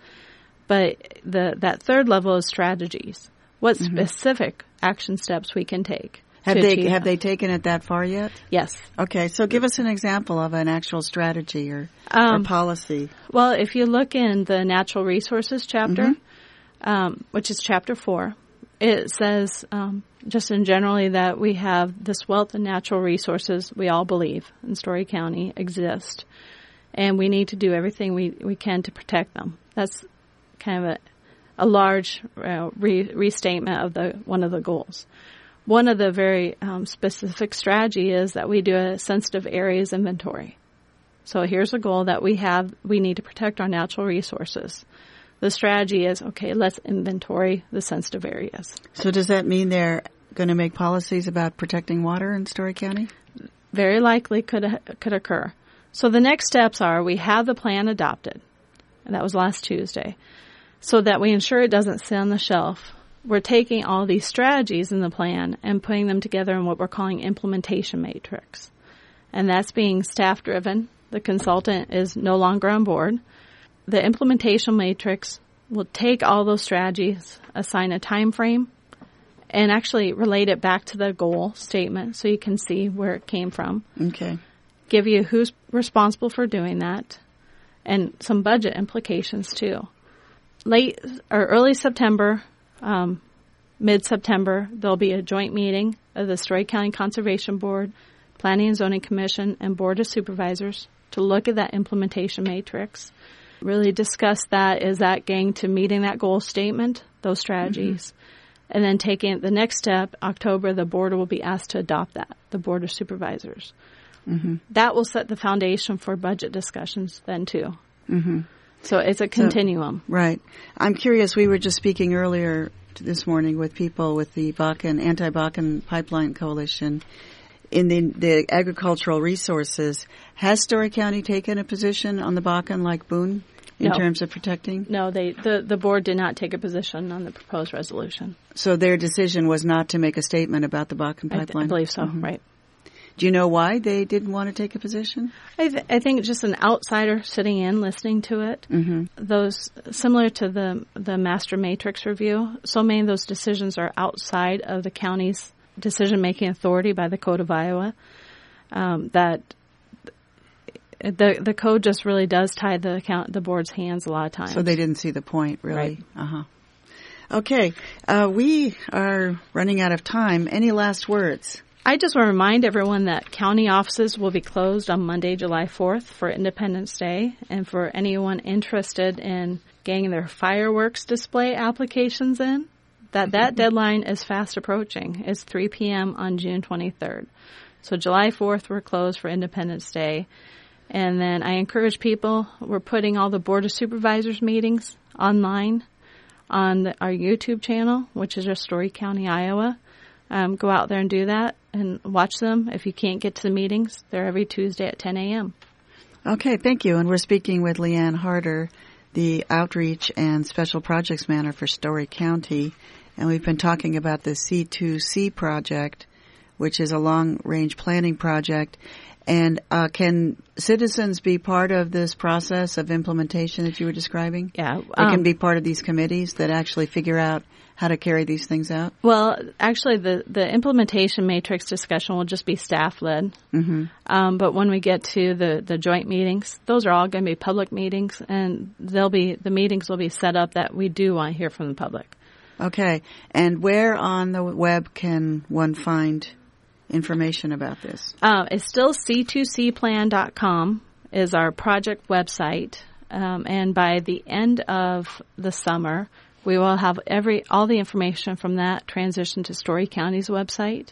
But the that third level is strategies. What mm-hmm. specific action steps we can take. Have they have that. they taken it that far yet? Yes. Okay, so give us an example of an actual strategy or, um, or policy. Well, if you look in the natural resources chapter, mm-hmm. um, which is chapter four, it says um, just in generally that we have this wealth of natural resources we all believe in Story County exist, and we need to do everything we, we can to protect them. That's kind of a, a large uh, re- restatement of the one of the goals. One of the very um, specific strategy is that we do a sensitive areas inventory. So here's a goal that we have. We need to protect our natural resources. The strategy is, okay, let's inventory the sensitive areas. So does that mean they're going to make policies about protecting water in Story County? Very likely could could occur. So the next steps are we have the plan adopted, and that was last Tuesday, so that we ensure it doesn't sit on the shelf. We're taking all these strategies in the plan and putting them together in what we're calling implementation matrix. And that's being staff driven. The consultant is no longer on board. The implementation matrix will take all those strategies, assign a time frame, and actually relate it back to the goal statement so you can see where it came from. Okay. Give you who's responsible for doing that and some budget implications too. Late or early September, Um, mid-September, there'll be a joint meeting of the Story County Conservation Board, Planning and Zoning Commission, and Board of Supervisors to look at that implementation matrix, really discuss that, is that getting to meeting that goal statement, those strategies, mm-hmm. and then taking the next step, October, the board will be asked to adopt that, the Board of Supervisors. Mm-hmm. That will set the foundation for budget discussions then, too. Mm-hmm. So it's a continuum. So, right. I'm curious, we were just speaking earlier this morning with people with the Bakken, Anti-Bakken Pipeline Coalition. In the, the agricultural resources, has Story County taken a position on the Bakken like Boone in no. terms of protecting? No, they the, the board did not take a position on the proposed resolution. So their decision was not to make a statement about the Bakken pipeline? I, th- I believe so, mm-hmm. right. Do you know why they didn't want to take a position? I, th- I think just an outsider sitting in, listening to it. Mm-hmm. Those similar to the the master matrix review. So many of those decisions are outside of the county's decision-making authority by the Code of Iowa. Um, that the the code just really does tie the count the board's hands a lot of times. So they didn't see the point, really. Right. Uh huh. Okay, uh, we are running out of time. Any last words? I just want to remind everyone that county offices will be closed on Monday, July fourth for Independence Day. And for anyone interested in getting their fireworks display applications in, that that deadline is fast approaching. It's three p.m. on June twenty-third. So July fourth, we're closed for Independence Day. And then I encourage people, we're putting all the Board of Supervisors meetings online on the, our YouTube channel, which is our Story County, Iowa. Um, go out there and do that and watch them. If you can't get to the meetings, they're every Tuesday at ten a.m. Okay, thank you. And we're speaking with Leanne Harder, the Outreach and Special Projects Manager for Story County. And we've been talking about the C two C project, which is a long-range planning project. And uh, can citizens be part of this process of implementation that you were describing? Yeah. They um, can be part of these committees that actually figure out how to carry these things out? Well, actually, the, the implementation matrix discussion will just be staff-led. Mm-hmm. Um, but when we get to the, the joint meetings, those are all going to be public meetings, and they'll be the meetings will be set up that we do want to hear from the public. Okay. And where on the web can one find information about this? Uh, it's still C two C plan dot com is our project website. Um, and by the end of the summer, we will have every all the information from that transition to Story County's website,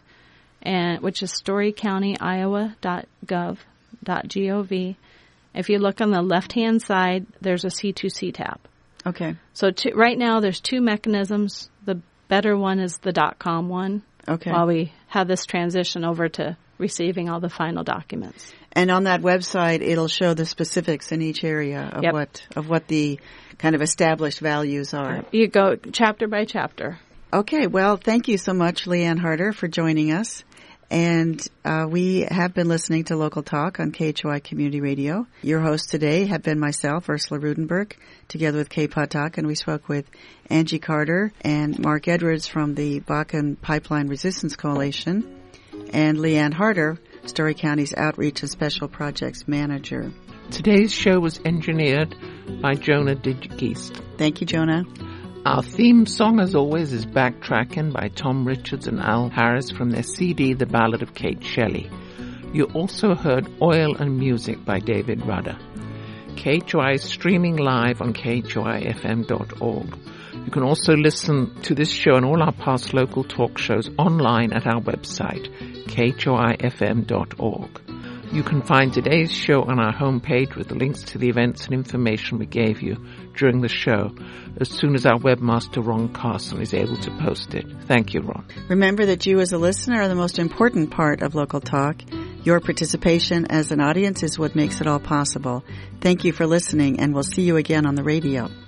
and which is story county iowa dot gov dot gov. If you look on the left-hand side, there's a C two C tab. Okay. So to, right now, there's two mechanisms. The better one is the .com one. Okay. While we have this transition over to receiving all the final documents. And on that website, it'll show the specifics in each area of yep. what of what the kind of established values are. You go chapter by chapter. Okay, well, thank you so much, Leanne Harder, for joining us. And uh, we have been listening to Local Talk on K H O I Community Radio. Your hosts today have been myself, Ursula Rudenberg, together with K P O D Talk, and we spoke with Angie Carter and Mark Edwards from the Bakken Pipeline Resistance Coalition, and Leanne Harder, Story County's Outreach and Special Projects Manager. Today's show was engineered by Jonah Diggeast. Thank you, Jonah. Our theme song, as always, is Backtracking by Tom Richards and Al Harris from their C D, The Ballad of Kate Shelley. You also heard Oil and Music by David Rudder. K H O I is streaming live on K H O I F M dot org. You can also listen to this show and all our past local talk shows online at our website, K H O I F M dot org. You can find today's show on our homepage with the links to the events and information we gave you during the show as soon as our webmaster Ron Carson is able to post it. Thank you, Ron. Remember that you as a listener are the most important part of Local Talk. Your participation as an audience is what makes it all possible. Thank you for listening, and we'll see you again on the radio.